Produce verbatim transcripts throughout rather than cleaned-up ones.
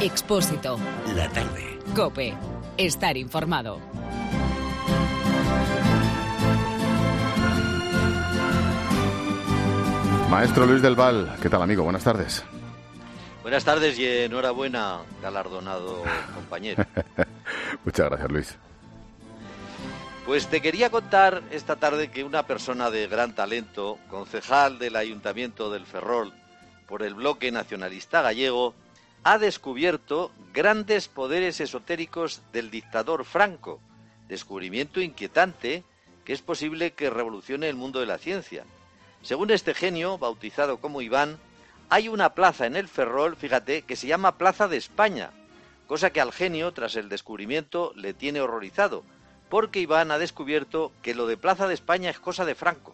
Expósito. La tarde. COPE. Estar informado. Maestro Luis del Val, ¿qué tal, amigo? Buenas tardes. Buenas tardes y enhorabuena, galardonado compañero. Muchas gracias, Luis. Pues te quería contar esta tarde que una persona de gran talento, concejal del Ayuntamiento del Ferrol por el Bloque Nacionalista Gallego, ha descubierto grandes poderes esotéricos del dictador Franco. Descubrimiento inquietante que es posible que revolucione el mundo de la ciencia. Según este genio, bautizado como Iván, hay una plaza en el Ferrol, fíjate, que se llama Plaza de España, cosa que al genio, tras el descubrimiento, le tiene horrorizado, porque Iván ha descubierto que lo de Plaza de España es cosa de Franco.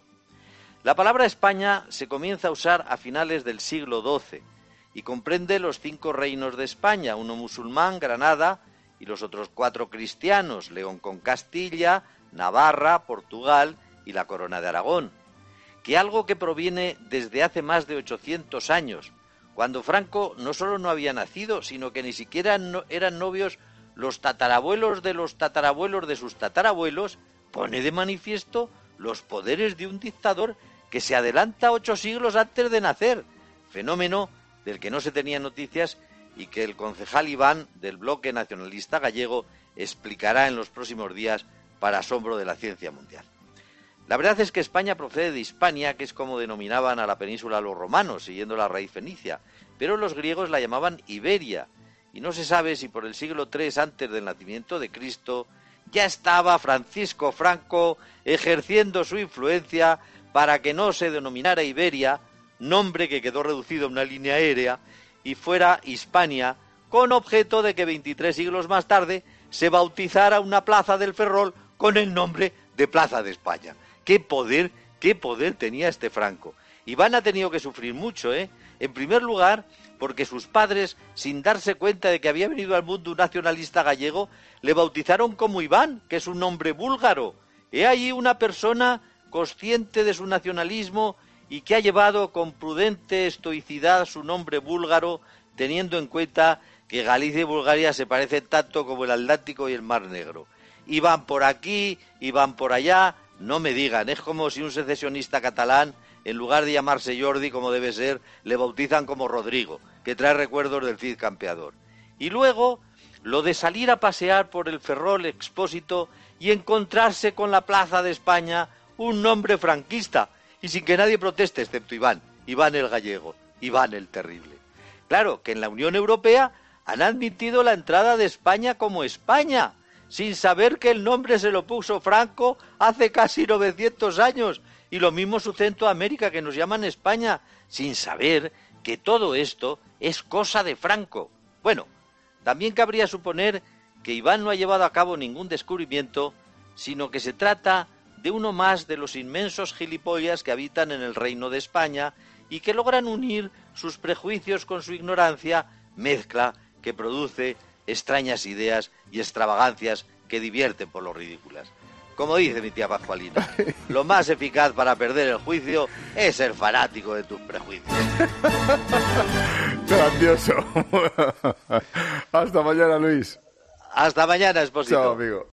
La palabra España se comienza a usar a finales del siglo doce y comprende los cinco reinos de España, uno musulmán, Granada, y los otros cuatro cristianos, León con Castilla, Navarra, Portugal y la Corona de Aragón. Que algo que proviene desde hace más de ochocientos años, cuando Franco no solo no había nacido, sino que ni siquiera no, eran novios los tatarabuelos de los tatarabuelos de sus tatarabuelos, pone de manifiesto los poderes de un dictador que se adelanta ocho siglos antes de nacer, fenómeno del que no se tenían noticias y que el concejal Iván del Bloque Nacionalista Gallego explicará en los próximos días para asombro de la ciencia mundial. La verdad es que España procede de Hispania, que es como denominaban a la península los romanos, siguiendo la raíz fenicia, pero los griegos la llamaban Iberia, y no se sabe si por el siglo tercero antes del nacimiento de Cristo ya estaba Francisco Franco ejerciendo su influencia para que no se denominara Iberia, nombre que quedó reducido a una línea aérea, y fuera Hispania, con objeto de que veintitrés siglos más tarde se bautizara una plaza del Ferrol con el nombre de Plaza de España. ¡Qué poder, qué poder tenía este Franco! Iván ha tenido que sufrir mucho, ¿eh? En primer lugar, porque sus padres, sin darse cuenta de que había venido al mundo un nacionalista gallego, le bautizaron como Iván, que es un nombre búlgaro. He ahí una persona consciente de su nacionalismo y que ha llevado con prudente estoicidad su nombre búlgaro, teniendo en cuenta que Galicia y Bulgaria se parecen tanto como el Atlántico y el Mar Negro. Iván por aquí, Iván por allá, no me digan, es como si un secesionista catalán, en lugar de llamarse Jordi como debe ser, le bautizan como Rodrigo, que trae recuerdos del Cid campeador. Y luego, lo de salir a pasear por el Ferrol Expósito y encontrarse con la Plaza de España, un nombre franquista, y sin que nadie proteste, excepto Iván, Iván el gallego, Iván el terrible. Claro, que en la Unión Europea han admitido la entrada de España como España, sin saber que el nombre se lo puso Franco hace casi novecientos años, y lo mismo su Centroamérica, que nos llaman España, sin saber que todo esto es cosa de Franco. Bueno, también cabría suponer que Iván no ha llevado a cabo ningún descubrimiento, sino que se trata de uno más de los inmensos gilipollas que habitan en el Reino de España y que logran unir sus prejuicios con su ignorancia, mezcla que produce extrañas ideas y extravagancias que divierten por lo ridículas. Como dice mi tía Pascualina, lo más eficaz para perder el juicio es ser fanático de tus prejuicios. Grandioso. Hasta mañana, Luis. Hasta mañana, Expósito. Chao, amigo.